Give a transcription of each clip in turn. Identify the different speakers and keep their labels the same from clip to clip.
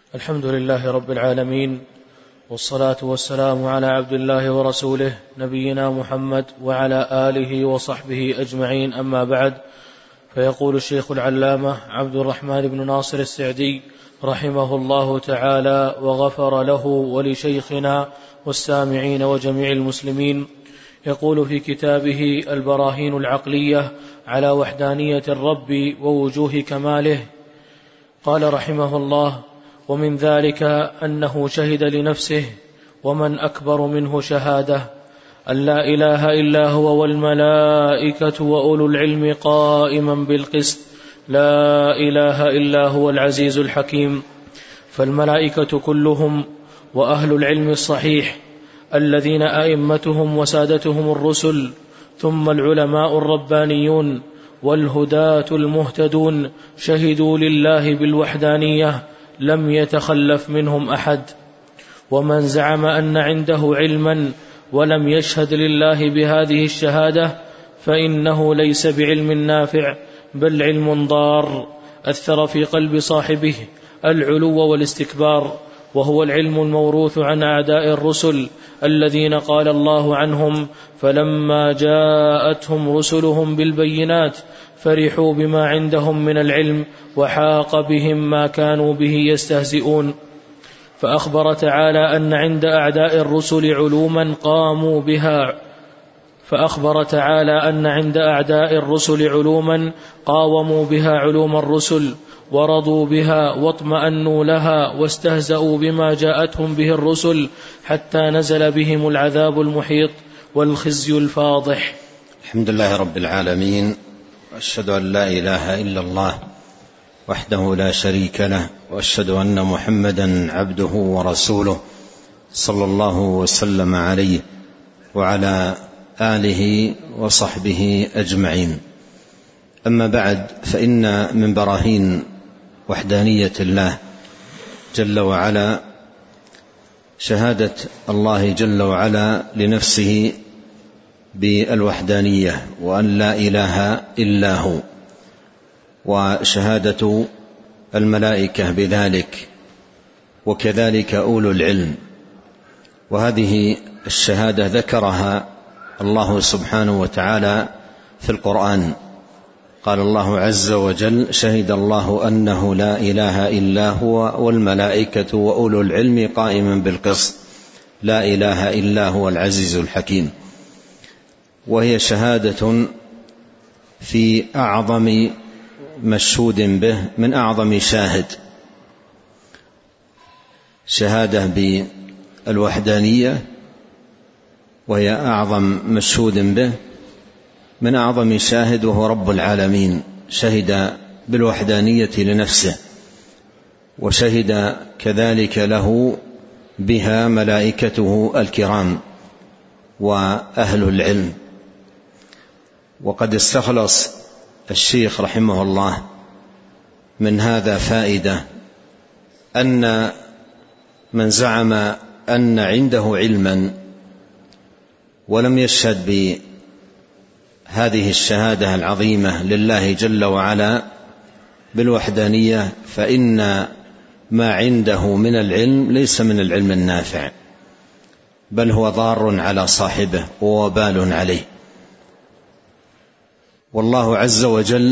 Speaker 1: الحمد لله رب العالمين، والصلاة والسلام على عبد الله ورسوله نبينا محمد وعلى آله وصحبه أجمعين، أما بعد. فيقول الشيخ العلامة عبد الرحمن بن ناصر السعدي رحمه الله تعالى وغفر له ولشيخنا والسامعين وجميع المسلمين، يقول في كتابه البراهين العقلية على وحدانية الرب ووجوه كماله، قال رحمه الله: ومن ذلك أنه شهد لنفسه ومن أكبر منه شهادة أن لا إله إلا هو والملائكة وأولو العلم قائما بالقسط لا إله إلا هو العزيز الحكيم. فالملائكة كلهم وأهل العلم الصحيح الذين أئمتهم وسادتهم الرسل، ثم العلماء الربانيون والهداة المهتدون شهدوا لله بالوحدانية لم يتخلف منهم أحد. ومن زعم أن عنده علما ولم يشهد لله بهذه الشهادة فإنه ليس بعلم نافع، بل علم ضار أثر في قلب صاحبه العلو والاستكبار، وهو العلم الموروث عن أعداء الرسل الذين قال الله عنهم: فلما جاءتهم رسلهم بالبينات فرحوا بما عندهم من العلم وحاق بهم ما كانوا به يستهزئون. فأخبر تعالى أن عند أعداء الرسل علوما قاموا بها، قاوموا بها علوم الرسل ورضوا بها واطمأنوا لها واستهزأوا بما جاءتهم به الرسل، حتى نزل بهم العذاب المحيط والخزي الفاضح.
Speaker 2: الحمد لله رب العالمين، وأشهد أن لا إله إلا الله وحده لا شريك له، وأشهد أن محمدا عبده ورسوله صلى الله وسلم عليه وعلى آله وصحبه أجمعين. أما بعد، فإن من براهين وحدانية الله جل وعلا شهادة الله جل وعلا لنفسه بالوحدانية وأن لا إله إلا هو، وشهادة الملائكة بذلك، وكذلك أولو العلم. وهذه الشهادة ذكرها الله سبحانه وتعالى في القرآن. قال الله عز وجل: شهد الله أنه لا إله إلا هو والملائكة وأولو العلم قائما بالقسط لا إله إلا هو العزيز الحكيم. وهي شهادة في أعظم مشهود به من أعظم شاهد، شهادة بالوحدانية، وهي أعظم مشهود به من أعظم شاهد، وهو رب العالمين. شهد بالوحدانية لنفسه، وشهد كذلك له بها ملائكته الكرام وأهل العلم. وقد استخلص الشيخ رحمه الله من هذا فائدة، أن من زعم أن عنده علما ولم يشهد بهذه الشهادة العظيمة لله جل وعلا بالوحدانية، فإن ما عنده من العلم ليس من العلم النافع، بل هو ضار على صاحبه ووبال عليه. والله عز وجل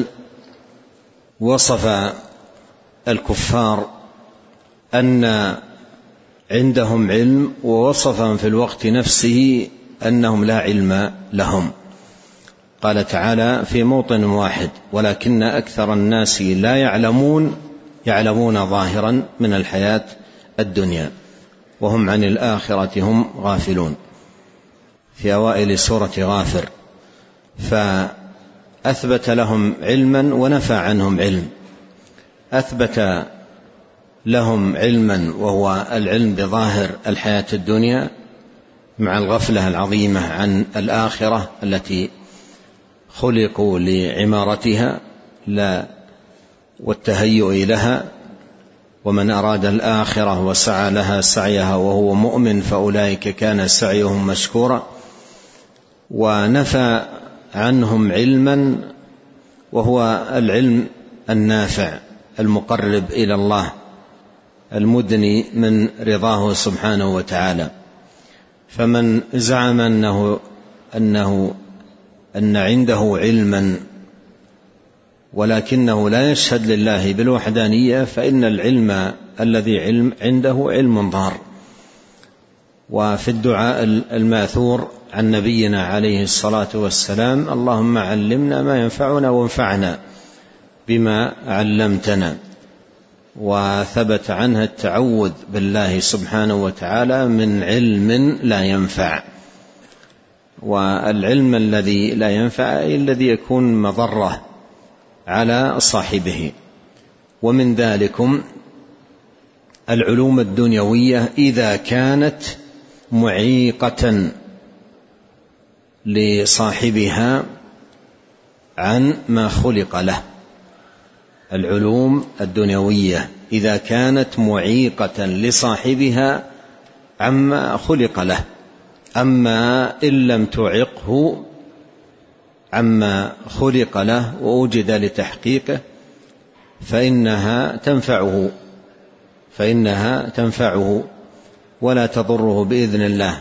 Speaker 2: وصف الكفار أن عندهم علم، ووصفهم في الوقت نفسه أنهم لا علم لهم. قال تعالى في موطن واحد: ولكن أكثر الناس لا يعلمون ظاهرا من الحياة الدنيا وهم عن الآخرة هم غافلون، في أوائل سورة غافر. فأثبت لهم علما ونفى عنهم علم. أثبت لهم علما وهو العلم بظاهر الحياة الدنيا مع الغفلة العظيمة عن الآخرة التي خلقوا لعمارتها والتهيؤ لها. ومن أراد الآخرة وسعى لها سعيها وهو مؤمن فأولئك كان سعيهم مشكورا. ونفى عنهم علما وهو العلم النافع المقرب إلى الله المدني من رضاه سبحانه وتعالى. فمن زعم أن عنده علما ولكنه لا يشهد لله بالوحدانية فإن العلم الذي عنده علم ضار. وفي الدعاء الماثور عن نبينا عليه الصلاة والسلام: اللهم علمنا ما ينفعنا وانفعنا بما علمتنا. وثبت عنها التعوذ بالله سبحانه وتعالى من علم لا ينفع. والعلم الذي لا ينفع أي الذي يكون مضرة على صاحبه. ومن ذلكم العلوم الدنيوية إذا كانت معيقة لصاحبها عن ما خلق له. العلوم الدنيوية إذا كانت معيقة لصاحبها عما خلق له. أما إن لم تعقه عما خلق له ووجد لتحقيقه فإنها تنفعه ولا تضره بإذن الله.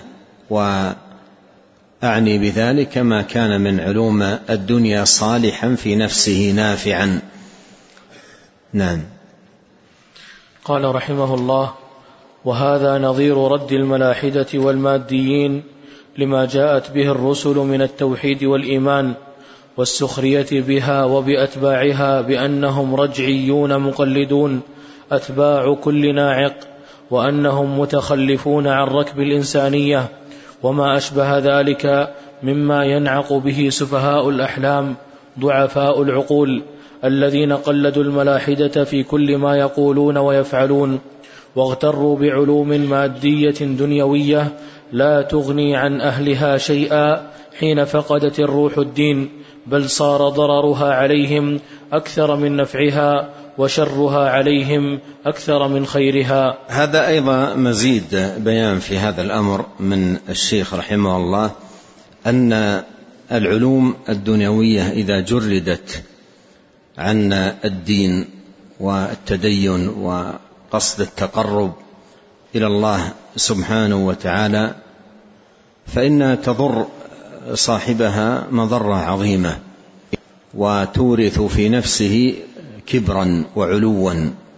Speaker 2: وأعني بذلك ما كان من علوم الدنيا صالحا في نفسه نافعا. نعم.
Speaker 1: قال رحمه الله: وهذا نظير رد الملاحدة والماديين لما جاءت به الرسل من التوحيد والإيمان والسخرية بها وبأتباعها بأنهم رجعيون مقلدون أتباع كل ناعق، وأنهم متخلفون عن ركب الإنسانية، وما أشبه ذلك مما ينعق به سفهاء الأحلام ضعفاء العقول الذين قلدوا الملاحدة في كل ما يقولون ويفعلون، واغتروا بعلوم مادية دنيوية لا تغني عن أهلها شيئا حين فقدت الروح الدين، بل صار ضررها عليهم أكثر من نفعها وشرها عليهم أكثر من خيرها.
Speaker 2: هذا أيضا مزيد بيان في هذا الأمر من الشيخ رحمه الله، أن العلوم الدنيوية إذا جردت عن الدين والتدين وقصد التقرب إلى الله سبحانه وتعالى فإنها تضر صاحبها مضرة عظيمة، وتورث في نفسه كبرا وعلوا.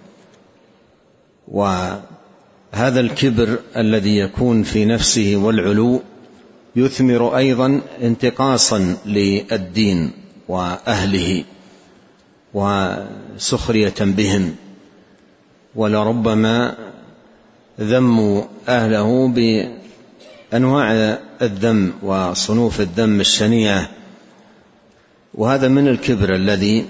Speaker 2: وهذا الكبر الذي يكون في نفسه والعلو يثمر أيضا انتقاصا للدين وأهله وسخرية بهم، ولربما ذموا أهله بأنواع الذم وصنوف الذم الشنيعة. وهذا من الكبر الذي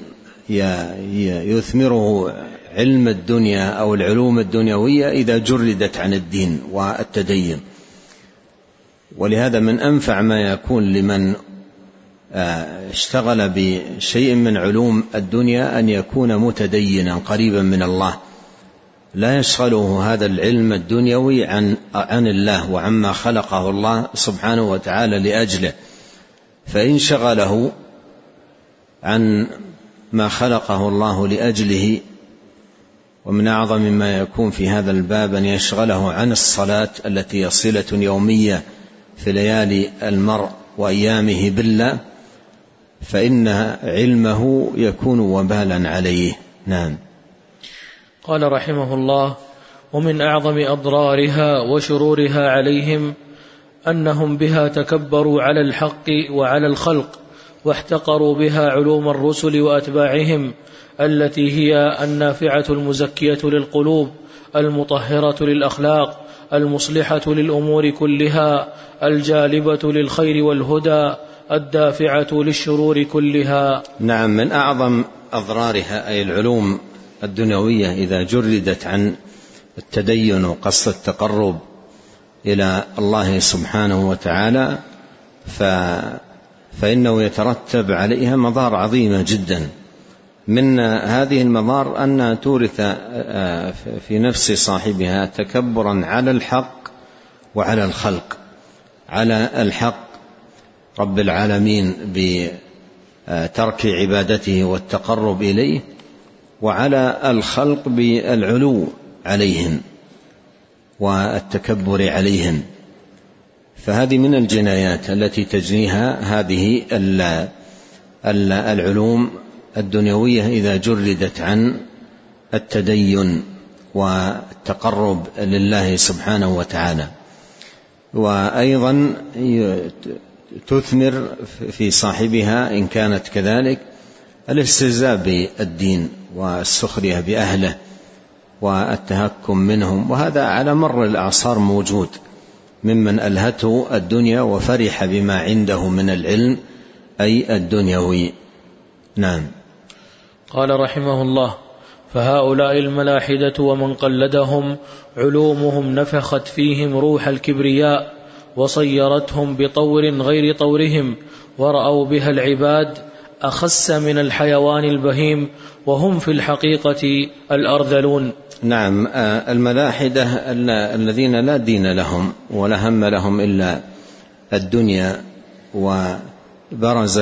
Speaker 2: يثمره علم الدنيا أو العلوم الدنيوية إذا جردت عن الدين والتدين. ولهذا من أنفع ما يكون لمن اشتغل بشيء من علوم الدنيا أن يكون متدينا قريبا من الله، لا يشغله هذا العلم الدنيوي عن الله وعما خلقه الله سبحانه وتعالى لأجله. فإن شغله عن ما خلقه الله لأجله، ومن أعظم ما يكون في هذا الباب أن يشغله عن الصلاة التي هي صلة يومية في ليالي المرء وأيامه بالله، فإن علمه يكون وبالا عليه. نعم.
Speaker 1: قال رحمه الله: ومن أعظم أضرارها وشرورها عليهم أنهم بها تكبروا على الحق وعلى الخلق، واحتقروا بها علوم الرسل وأتباعهم التي هي النافعة المزكية للقلوب المطهرة للأخلاق المصلحة للأمور كلها الجالبة للخير والهدى الدافعة للشرور كلها.
Speaker 2: نعم. من أعظم أضرارها أي العلوم الدنيوية إذا جردت عن التدين وقصد التقرب إلى الله سبحانه وتعالى فإنه يترتب عليها مضار عظيمة جدا. من هذه المضار أنها تورث في نفس صاحبها تكبرا على الحق وعلى الخلق، على الحق رب العالمين بترك عبادته والتقرب إليه، وعلى الخلق بالعلو عليهم والتكبر عليهم. فهذه من الجنايات التي تجنيها هذه العلوم الدنيوية إذا جردت عن التدين والتقرب لله سبحانه وتعالى. وأيضا تثمر في صاحبها إن كانت كذلك الاستهزاء بالدين والسخرية بأهله والتهكم منهم، وهذا على مر الأعصار موجود ممن ألهته الدنيا وفرح بما عنده من العلم أي الدنيوي. نعم.
Speaker 1: قال رحمه الله: فهؤلاء الملاحدة ومن قلدهم علومهم نفخت فيهم روح الكبرياء وصيرتهم بطور غير طورهم، ورأوا بها العباد أخس من الحيوان البهيم، وهم في الحقيقة الأرذلون.
Speaker 2: نعم. الملاحدة الذين لا دين لهم ولا هم لهم إلا الدنيا، وبرز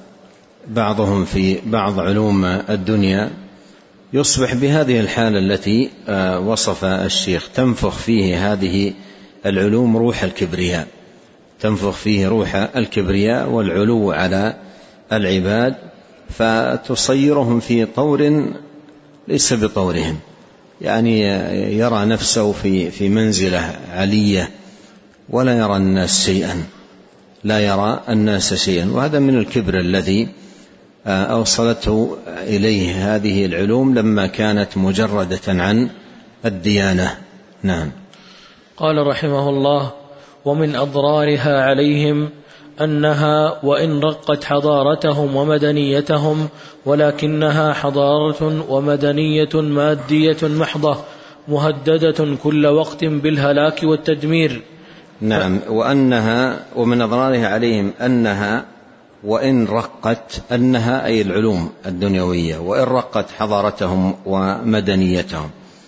Speaker 2: بعضهم في بعض علوم الدنيا، يصبح بهذه الحالة التي وصف الشيخ، تنفخ فيه هذه العلوم روح الكبرياء، تنفخ فيه روح الكبرياء والعلو على العباد، فتصيرهم في طور ليس بطورهم، يعني يرى نفسه في منزلة علية ولا يرى الناس شيئا، لا يرى الناس شيئا. وهذا من الكبر الذي أوصلته إليه هذه العلوم لما كانت مجردة عن الديانة. نعم.
Speaker 1: قال رحمه الله: ومن أضرارها عليهم أنها وإن رقت حضارتهم ومدنيتهم ولكنها حضارة ومدنية مادية محضة مهددة كل وقت بالهلاك والتدمير.
Speaker 2: نعم. ومن أضرارها عليهم أنها وإن رقت، أنها أي العلوم الدنيوية، وإن رقت حضارتهم ومدنيتهم.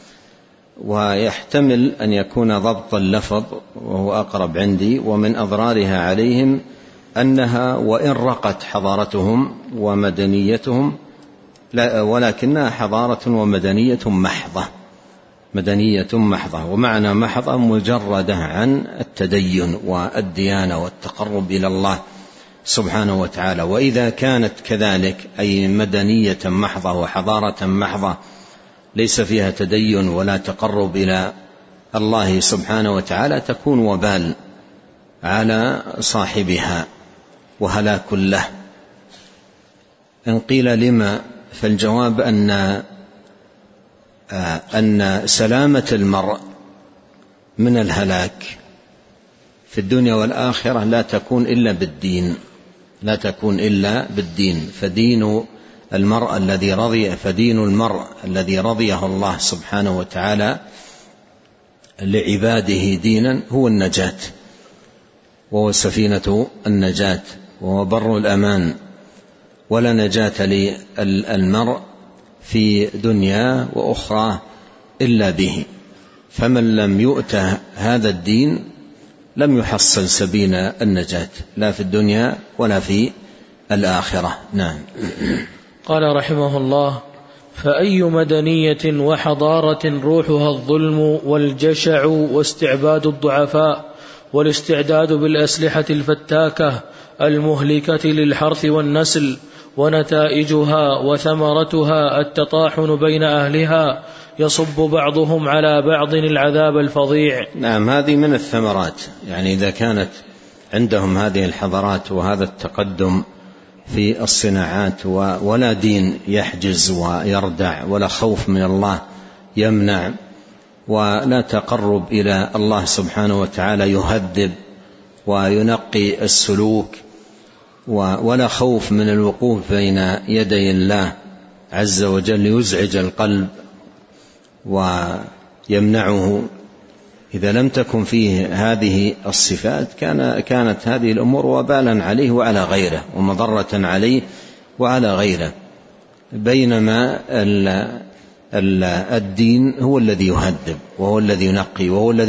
Speaker 2: ويحتمل أن يكون ضبط اللفظ وهو أقرب عندي: ومن أضرارها عليهم أنها وإن رقت حضارتهم ومدنيتهم ولكنها حضارة ومدنية محضة، مدنية محضة. ومعنى محضة مجردة عن التدين والديانة والتقرب إلى الله سبحانه وتعالى. وإذا كانت كذلك أي مدنية محضة وحضارة محضة ليس فيها تدين ولا تقرب إلى الله سبحانه وتعالى، تكون وبال على صاحبها وهلاك له. إن قيل لما، فالجواب أن سلامة المرء من الهلاك في الدنيا والآخرة لا تكون إلا بالدين، لا تكون إلا بالدين. فدين المرء الذي رضيه الله سبحانه وتعالى لعباده دينا هو النجاة، وهو سفينة النجاة، وهو بر الأمان. ولا نجاة للمرء في دنيا وأخرى إلا به. فمن لم يؤت هذا الدين لم يحصل سبيل النجاة لا في الدنيا ولا في الآخرة. نعم.
Speaker 1: قال رحمه الله: فأي مدنية وحضارة روحها الظلم والجشع واستعباد الضعفاء والاستعداد بالأسلحة الفتاكة المهلكة للحرث والنسل، ونتائجها وثمرتها التطاحن بين أهلها يصب بعضهم على بعض العذاب الفظيع.
Speaker 2: نعم. هذه من الثمرات، يعني إذا كانت عندهم هذه الحضارات وهذا التقدم في الصناعات ولا دين يحجز ويردع، ولا خوف من الله يمنع، ولا تقرب إلى الله سبحانه وتعالى يهذب وينقي السلوك، ولا خوف من الوقوف بين يدي الله عز وجل يزعج القلب ويمنعه. إذا لم تكن فيه هذه الصفات كانت هذه الأمور وبالا عليه وعلى غيره، ومضرة عليه وعلى غيره. بينما الدين هو الذي يهذب، وهو الذي ينقي، وهو الذي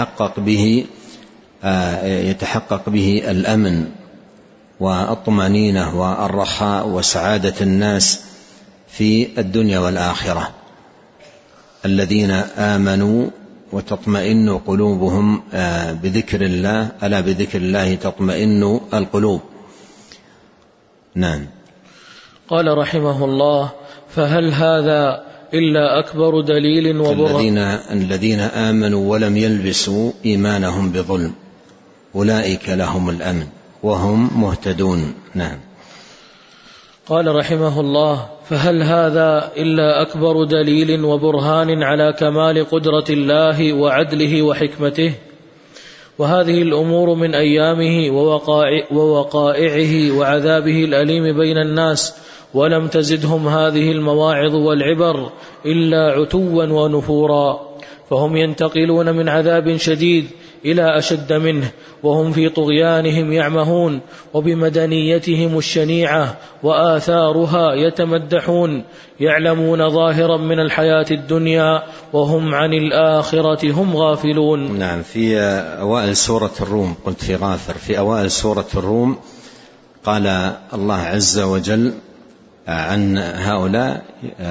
Speaker 2: يتحقق به الأمن والطمأنينة والرخاء وسعادة الناس في الدنيا والآخرة. الذين آمنوا وتطمئن قلوبهم بذكر الله، ألا بذكر الله تطمئن القلوب. نعم.
Speaker 1: قال رحمه الله: فهل هذا إلا أكبر دليل وبرهان؟
Speaker 2: الذين آمنوا ولم يلبسوا إيمانهم بظلم أولئك لهم الأمن وهم مهتدون. نعم.
Speaker 1: قال رحمه الله: فهل هذا إلا أكبر دليل وبرهان على كمال قدرة الله وعدله وحكمته؟ وهذه الأمور من أيامه ووقائعه وعذابه الأليم بين الناس، ولم تزدهم هذه المواعظ والعبر إلا عتوا ونفورا، فهم ينتقلون من عذاب شديد إلى أشد منه، وهم في طغيانهم يعمهون، وبمدنيتهم الشنيعة وآثارها يتمدحون، يعلمون ظاهرا من الحياة الدنيا وهم عن الآخرة هم غافلون.
Speaker 2: نعم. في أوائل سورة الروم، قلت في غافر، في أوائل سورة الروم قال الله عز وجل عن هؤلاء: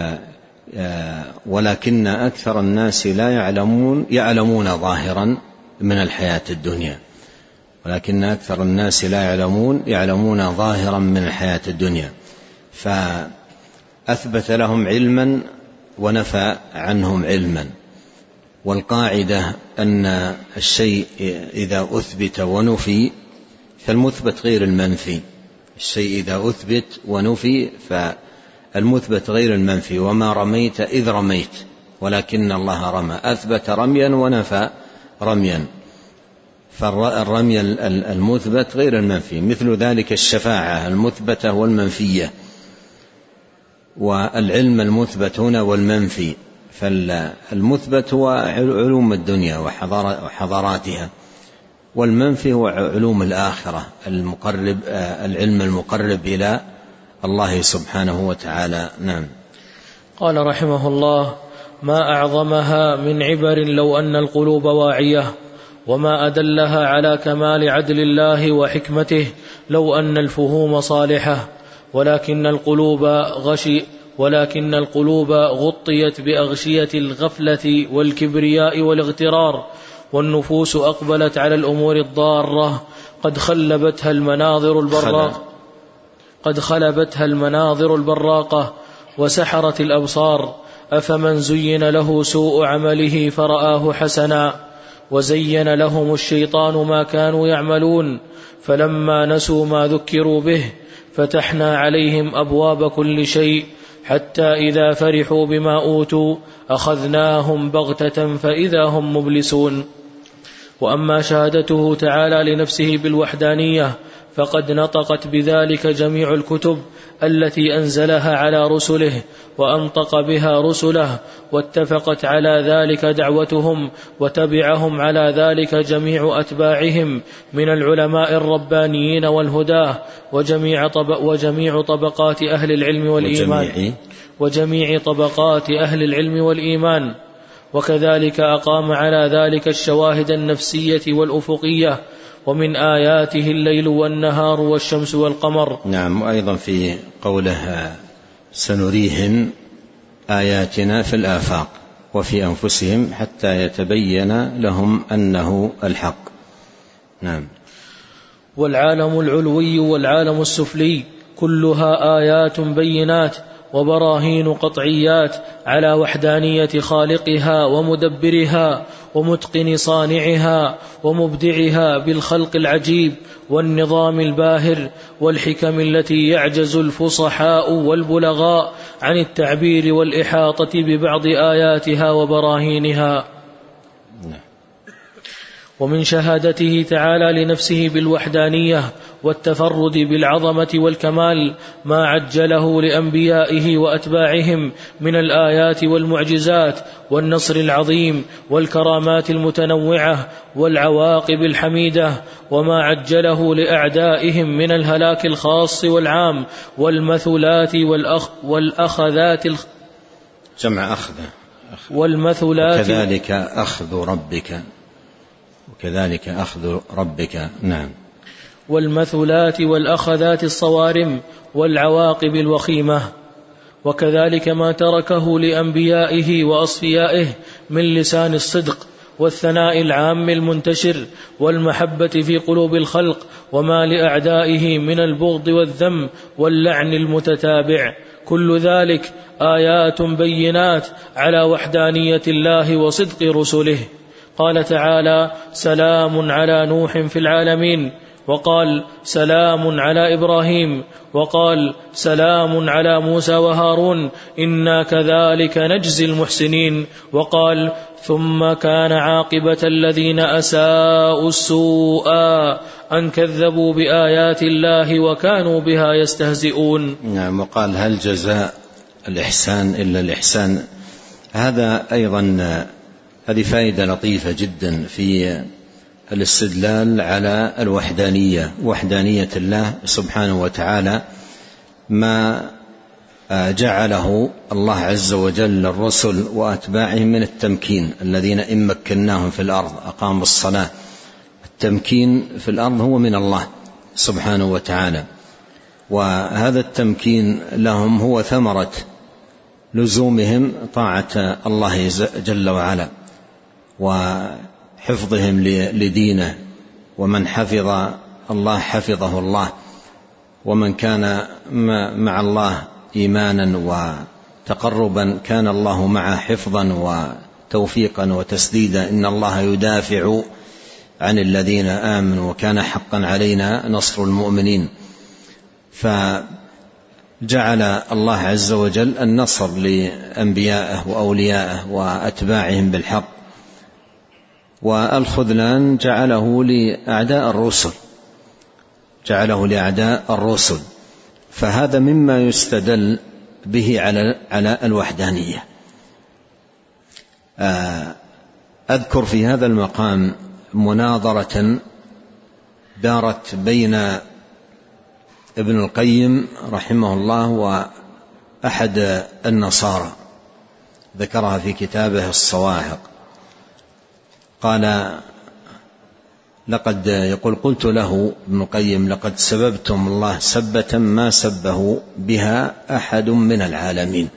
Speaker 2: ولكن أكثر الناس لا يعلمون ظاهرا من الحياة الدنيا، ولكن أكثر الناس لا يعلمون ظاهرا من الحياة الدنيا، فأثبت لهم علما ونفى عنهم علما. والقاعدة أن الشيء إذا أثبت ونفي فالمثبت غير المنفي. الشيء إذا أثبت ونفي فالمثبت غير المنفي. وما رميت إذ رميت ولكن الله رمى، أثبت رميا ونفى رميا، فالرمي المثبت غير المنفي. مثل ذلك الشفاعة المثبتة والمنفية، والعلم المثبت هنا والمنفي. فالمثبت هو علوم الدنيا وحضاراتها، والمنفي هو علوم الآخرة العلم المقرب إلى الله سبحانه وتعالى. نعم.
Speaker 1: قال رحمه الله: ما أعظمها من عبر لو أن القلوب واعية، وما أدلها على كمال عدل الله وحكمته لو أن الفهوم صالحة، ولكن القلوب غطيت بأغشية الغفلة والكبرياء والاغترار، والنفوس أقبلت على الأمور الضارة قد خلبتها المناظر البراقة وسحرت الأبصار. أفمن زين له سوء عمله فرآه حسنا، وزين لهم الشيطان ما كانوا يعملون، فلما نسوا ما ذكروا به فتحنا عليهم أبواب كل شيء، حتى إذا فرحوا بما أوتوا أخذناهم بغتة فإذا هم مبلسون. وأما شهادته تعالى لنفسه بالوحدانية فقد نطقت بذلك جميع الكتب التي أنزلها على رسله وأنطق بها رسله، واتفقت على ذلك دعوتهم، وتبعهم على ذلك جميع أتباعهم من العلماء الربانيين والهداه، وجميع طبقات أهل العلم والإيمان، وكذلك أقام على ذلك الشواهد النفسية والأفقية، ومن آياته الليل والنهار والشمس والقمر.
Speaker 2: نعم. وأيضا في قوله: سنريهم آياتنا في الآفاق وفي أنفسهم حتى يتبين لهم أنه الحق. نعم.
Speaker 1: والعالم العلوي والعالم السفلي كلها آيات بينات وبراهين قطعيات على وحدانية خالقها ومدبرها ومتقن صانعها ومبدعها بالخلق العجيب والنظام الباهر والحكم التي يعجز الفصحاء والبلغاء عن التعبير والإحاطة ببعض آياتها وبراهينها. ومن شهادته تعالى لنفسه بالوحدانية والتفرد بالعظمة والكمال ما عجله لأنبيائه وأتباعهم من الآيات والمعجزات والنصر العظيم والكرامات المتنوعة والعواقب الحميدة، وما عجله لأعدائهم من الهلاك الخاص والعام والمثلات والأخذات
Speaker 2: جمع أخذة
Speaker 1: والمثلات
Speaker 2: وكذلك أخذ ربك. نعم.
Speaker 1: والمثلات والأخذات الصوارم والعواقب الوخيمة. وكذلك ما تركه لأنبيائه وأصفيائه من لسان الصدق والثناء العام المنتشر والمحبة في قلوب الخلق، وما لأعدائه من البغض والذم واللعن المتتابع، كل ذلك آيات بينات على وحدانية الله وصدق رسله. قال تعالى: سلام على نوح في العالمين، وقال: سلام على إبراهيم، وقال: سلام على موسى وهارون إنا كذلك نجزي المحسنين، وقال: ثم كان عاقبة الذين أساءوا السوء أن كذبوا بآيات الله وكانوا بها يستهزئون.
Speaker 2: نعم. وقال: هل جزاء الإحسان إلا الإحسان. هذا أيضا هذه فائدة لطيفة جدا في الاستدلال على الوحدانية، وحدانية الله سبحانه وتعالى، ما جعله الله عز وجل للرسل وأتباعهم من التمكين، الذين إن مكناهم في الأرض أقاموا الصلاة. التمكين في الأرض هو من الله سبحانه وتعالى، وهذا التمكين لهم هو ثمرة لزومهم طاعة الله جل وعلا وحفظهم لدينه، ومن حفظ الله حفظه الله، ومن كان مع الله إيمانا وتقربا كان الله معه حفظا وتوفيقا وتسديدا. إن الله يدافع عن الذين آمنوا وكان حقا علينا نصر المؤمنين. فجعل الله عز وجل النصر لأنبيائه وأوليائه وأتباعهم بالحق، والخذلان جعله لأعداء الرسل. فهذا مما يستدل به على الوحدانية. أذكر في هذا المقام مناظرة دارت بين ابن القيم رحمه الله وأحد النصارى، ذكرها في كتابه الصواعق. قال: يقول: قلت له ابن القيم: لقد سببتم الله سبة ما سبه بها أحد من العالمين.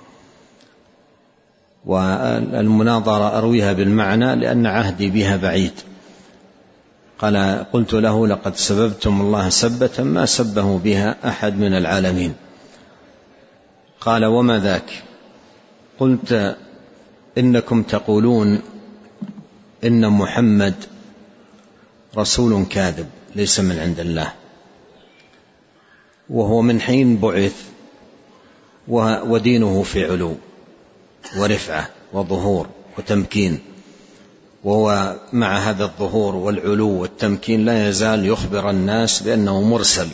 Speaker 2: والمناظرة أرويها بالمعنى لأن عهدي بها بعيد. قال: قلت له: لقد سببتم الله سبة ما سبه بها أحد من العالمين. قال: وما ذاك؟ قلت: إنكم تقولون إن محمد رسول كاذب ليس من عند الله، وهو من حين بعث ودينه في علو ورفعة وظهور وتمكين، وهو مع هذا الظهور والعلو والتمكين لا يزال يخبر الناس بأنه مرسل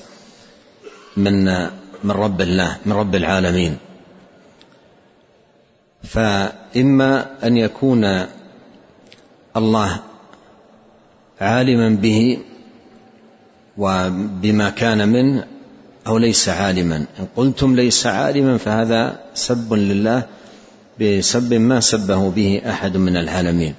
Speaker 2: من رب الله، من رب العالمين. فإما أن يكون الله عالما به وبما كان منه، أو ليس عالما. إن قلتم ليس عالما فهذا سب لله بسب ما سبه به أحد من العالمين.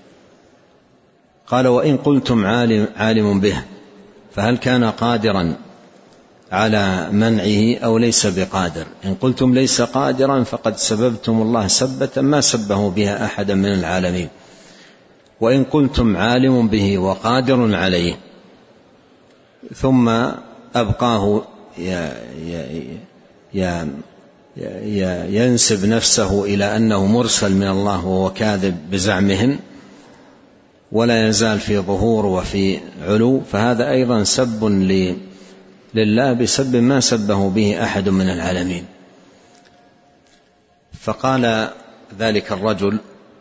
Speaker 2: قال: وإن قلتم عالم به فهل كان قادرا على منعه أو ليس بقادر؟ إن قلتم ليس قادرا فقد سببتم الله سبة ما سبه بها أحد من العالمين. وإن قلتم عالم به وقادر عليه ثم أبقاه ينسب نفسه إلى أنه مرسل من الله وهو كاذب بزعمهم، ولا يزال في ظهور وفي علو، فهذا أيضا سب لله بسب ما سبه به أحد من العالمين. فقال ذلك الرجل: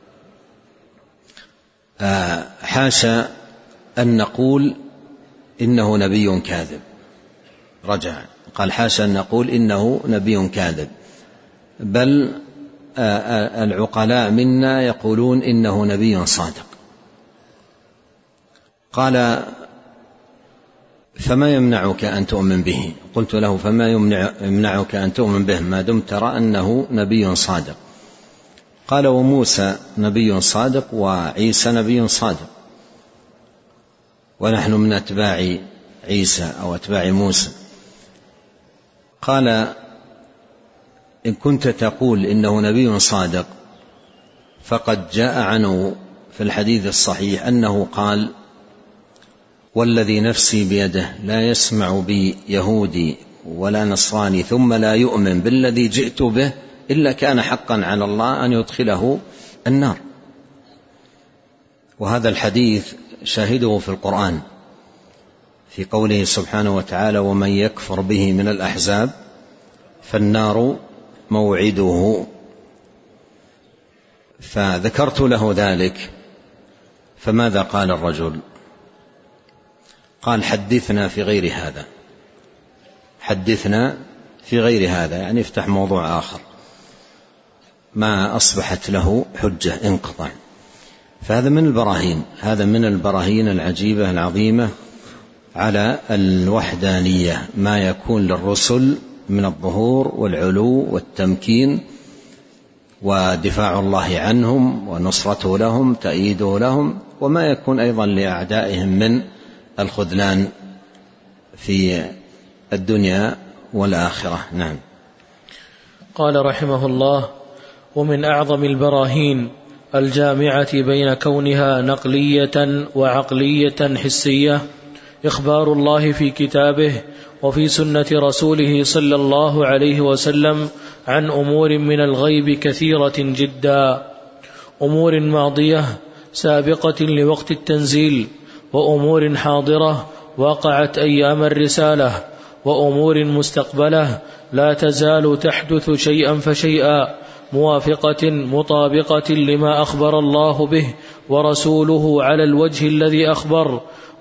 Speaker 2: حاشا أن نقول إنه نبي كاذب. رجع قال: حاشا أن نقول إنه نبي كاذب، بل العقلاء منا يقولون إنه نبي صادق. قال: فما يمنعك أن تؤمن به؟ قلت له: فما يمنعك أن تؤمن به ما دمت ترى أنه نبي صادق؟ قال: وموسى نبي صادق وعيسى نبي صادق، ونحن من أتباع عيسى أو أتباع موسى. قال: إن كنت تقول إنه نبي صادق فقد جاء عنه في الحديث الصحيح أنه قال: والذي نفسي بيده لا يسمع بي يهودي ولا نصراني ثم لا يؤمن بالذي جئت به إلا كان حقا على الله أن يدخله النار. وهذا الحديث شاهده في القرآن في قوله سبحانه وتعالى: ومن يكفر به من الأحزاب فالنار موعده. فذكرت له ذلك، فماذا قال الرجل؟ قال: حدثنا في غير هذا، حدثنا في غير هذا، يعني افتح موضوع آخر. ما أصبحت له حجة، انقطع. فهذا من البراهين، هذا من البراهين العجيبة العظيمة على الوحدانية، ما يكون للرسل من الظهور والعلو والتمكين ودفاع الله عنهم ونصرته لهم تأييده لهم، وما يكون أيضا لأعدائهم من الخذلان في الدنيا والآخرة. نعم.
Speaker 1: قال رحمه الله: ومن أعظم البراهين الجامعة بين كونها نقلية وعقلية حسية إخبار الله في كتابه وفي سنة رسوله صلى الله عليه وسلم عن أمور من الغيب كثيرة جدا، أمور ماضية سابقة لوقت التنزيل، وأمور حاضرة وقعت أيام الرسالة، وأمور مستقبلة لا تزال تحدث شيئا فشيئا موافقة مطابقة لما أخبر الله به ورسوله على الوجه الذي أخبر،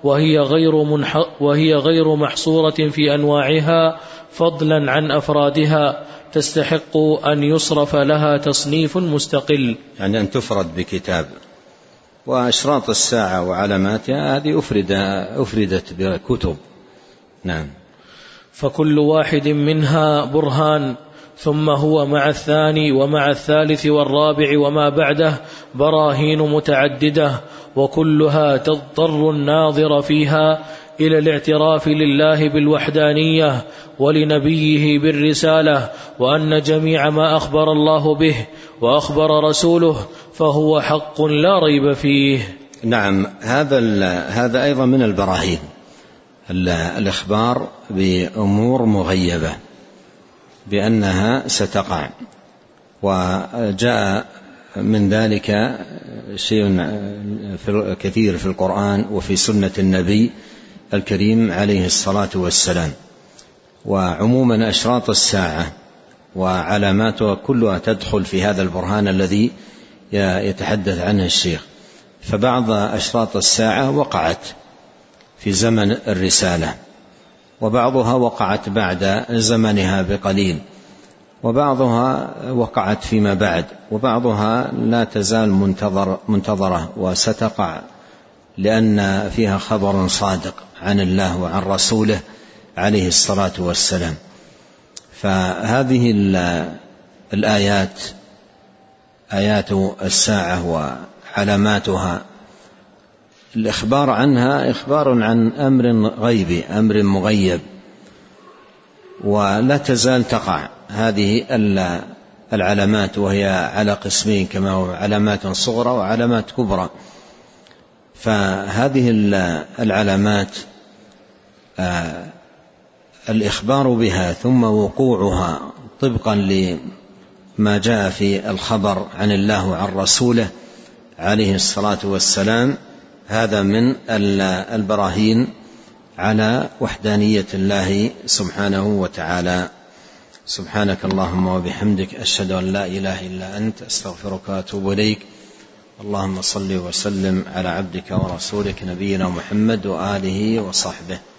Speaker 1: وهي غير محصورة في أنواعها فضلا عن أفرادها، تستحق أن يصرف لها تصنيف مستقل،
Speaker 2: يعني أن تفرد بكتاب. وأشراط الساعة وعلاماتها هذه أفردت بكتب. نعم.
Speaker 1: فكل واحد منها برهان، ثم هو مع الثاني ومع الثالث والرابع وما بعده براهين متعددة، وكلها تضطر الناظر فيها إلى الاعتراف لله بالوحدانية ولنبيه بالرسالة، وأن جميع ما أخبر الله به وأخبر رسوله فهو حق لا ريب فيه.
Speaker 2: نعم. هذا أيضا من البراهين، الإخبار بأمور مغيبة بأنها ستقع، وجاء من ذلك شيء كثير في القرآن وفي سنة النبي الكريم عليه الصلاة والسلام. وعموما أشراط الساعة وعلاماتها كلها تدخل في هذا البرهان الذي يتحدث عنه الشيخ. فبعض أشراط الساعة وقعت في زمن الرسالة، وبعضها وقعت بعد زمنها بقليل، وبعضها وقعت فيما بعد، وبعضها لا تزال منتظرة وستقع لأن فيها خبر صادق عن الله وعن رسوله عليه الصلاة والسلام. فهذه الآيات، آيات الساعة وعلاماتها، الإخبار عنها إخبار عن أمر غيبي، أمر مغيب، ولا تزال تقع هذه العلامات، وهي على قسمين كما هو علامات صغرى وعلامات كبرى. فهذه العلامات الإخبار بها ثم وقوعها طبقا لما جاء في الخبر عن الله وعن رسوله عليه الصلاة والسلام، هذا من البراهين على وحدانية الله سبحانه وتعالى. سبحانك اللهم وبحمدك، أشهد أن لا إله إلا أنت، أستغفرك وأتوب إليك. اللهم صل وسلم على عبدك ورسولك نبينا محمد وآله وصحبه.